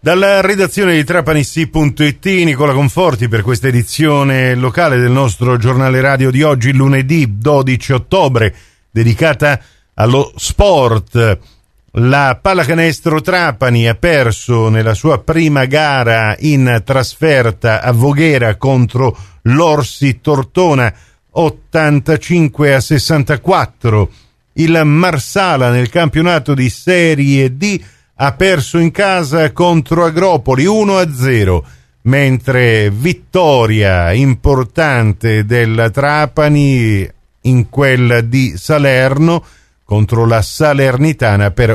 Dalla redazione di TrapaniSì.it, Nicola Conforti per questa edizione locale del nostro giornale radio di oggi, lunedì 12 ottobre, dedicata allo sport. La Pallacanestro Trapani ha perso nella sua prima gara in trasferta a Voghera contro l'Orsi Tortona 85-64. Il Marsala nel campionato di Serie D ha perso in casa contro Agropoli 1-0, mentre vittoria importante del Trapani in quella di Salerno contro la Salernitana per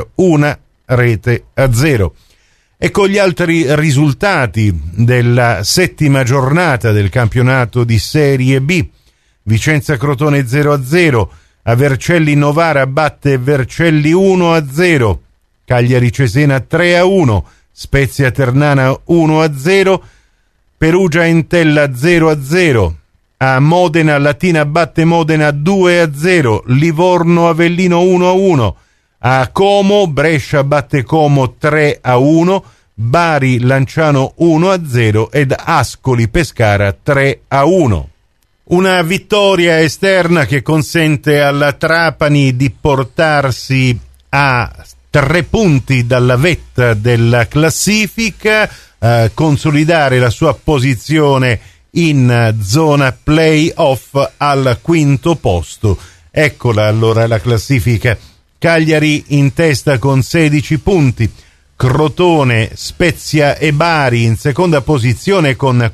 1-0. E con gli altri risultati della settima giornata del campionato di Serie B: Vicenza Crotone 0-0, a Vercelli Novara batte Vercelli 1-0, Cagliari Cesena 3-1, Spezia Ternana 1-0, Perugia Entella 0-0, a Modena Latina batte Modena 2-0, Livorno Avellino 1-1, a Como Brescia batte Como 3-1, Bari Lanciano 1-0 ed Ascoli Pescara 3-1. Una vittoria esterna che consente alla Trapani di portarsi a 3 punti dalla vetta della classifica, consolidare la sua posizione in zona play-off al quinto posto. Eccola allora la classifica: Cagliari in testa con 16 punti, Crotone, Spezia e Bari in seconda posizione con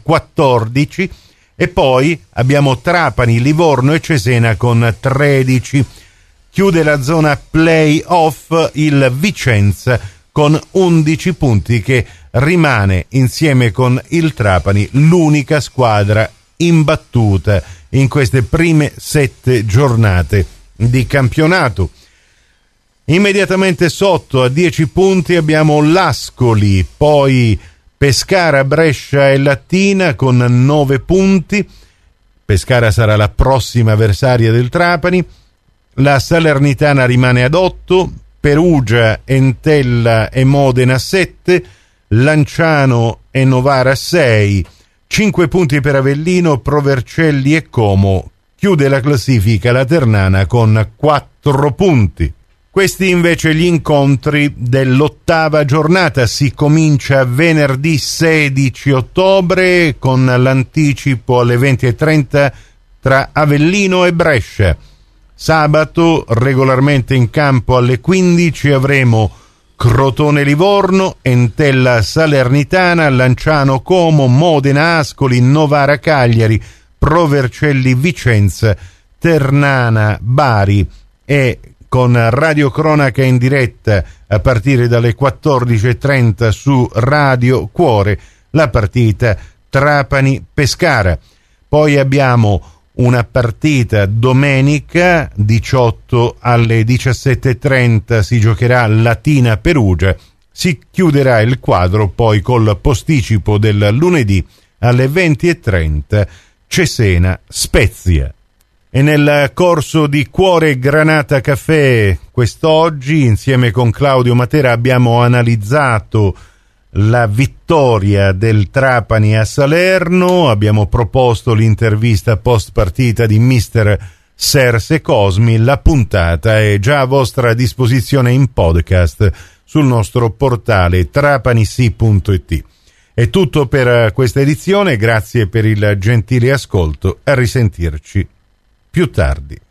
14, e poi abbiamo Trapani, Livorno e Cesena con 13. Chiude la zona play-off il Vicenza con 11 punti, che rimane insieme con il Trapani l'unica squadra imbattuta in queste prime 7 giornate di campionato. Immediatamente sotto a 10 punti abbiamo l'Ascoli, poi Pescara, Brescia e Latina con 9 punti. Pescara sarà la prossima avversaria del Trapani. La Salernitana rimane ad 8, Perugia, Entella e Modena 7, Lanciano e Novara 6, 5 punti per Avellino, Provercelli e Como. Chiude la classifica la Ternana con 4 punti. Questi invece gli incontri dell'ottava giornata. Si comincia venerdì 16 ottobre con l'anticipo alle 20:30 tra Avellino e Brescia. Sabato regolarmente in campo alle 15 avremo Crotone Livorno, Entella Salernitana, Lanciano Como, Modena Ascoli, Novara Cagliari, Provercelli Vicenza, Ternana Bari, e con radiocronaca in diretta a partire dalle 14:30 su Radio Cuore la partita Trapani-Pescara. Poi abbiamo una partita domenica 18 alle 17:30, si giocherà Latina-Perugia. Si chiuderà il quadro poi col posticipo del lunedì alle 20:30 Cesena-Spezia. E nel corso di Cuore Granata Caffè quest'oggi, insieme con Claudio Matera, abbiamo analizzato la vittoria del Trapani a Salerno, abbiamo proposto l'intervista post partita di mister Serse Cosmi. La puntata è già a vostra disposizione in podcast sul nostro portale TrapaniSì.it. È tutto per questa edizione, grazie per il gentile ascolto, a risentirci più tardi.